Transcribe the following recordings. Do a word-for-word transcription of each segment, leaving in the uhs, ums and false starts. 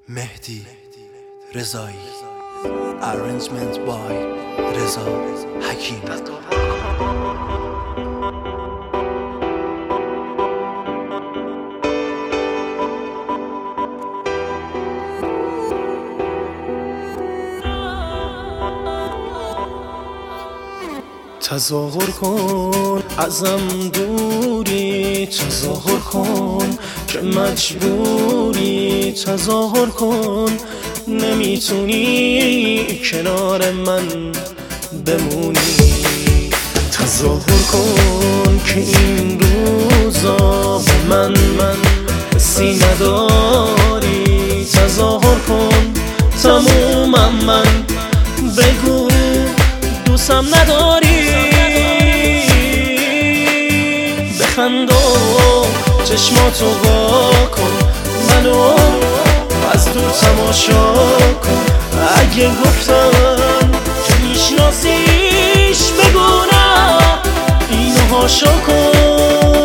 مهدی رضایی Arrangement by رضا حکیم. تظاهر کن ازم دوری، تظاهر کن که مجبوری، تظاهر کن نمیتونی کنار من بمونی. تظاهر کن که این روزا به من من حسی نداری، تظاهر کن تمومم من بگو دوستم نداری. بخند و چشماتو وا کن، منو از دور تماشا کن. اگه گفتم که میشناسیش بگو نه، اینو هاشا کن.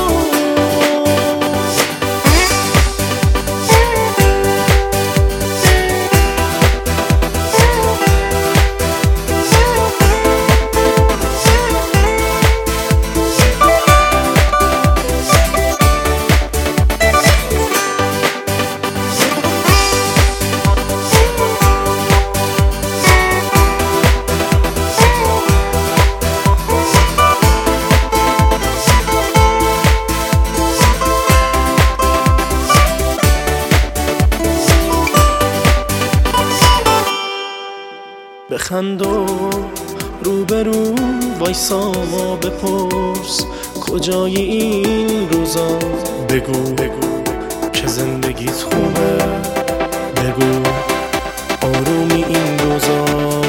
بخند و روبرو وایسا بپرس کجای این روزا. بگو بگو که زندگیت خوبه، بگو آرومی این روزا.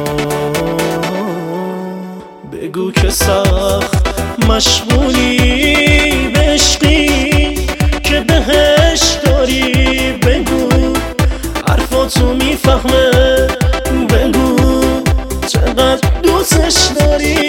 بگو که سخت مشغولی به عشقی که بهش داری. بگو حرفاتو میفهمه، بگو چقدر دوستش داری،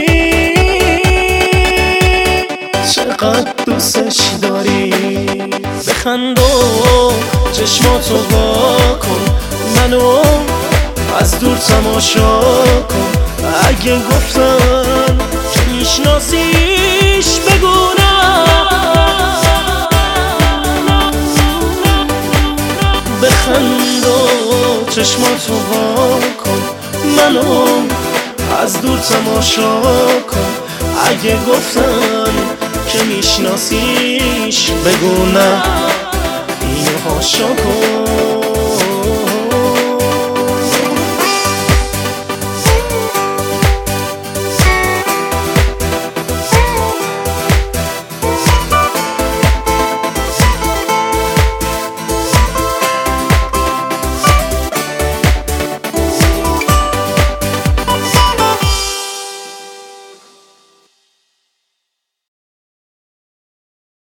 چقدر دوستش داری. بخند و چشماتو وا کن، منو از دور تماشا کن. اگه گفتم که میشناسیش بگو نه. بخند و چشماتو وا کن، منو از دور تماشا کن. اگه گفتم که میشناسیش بگو نه، اینو هاشا کن.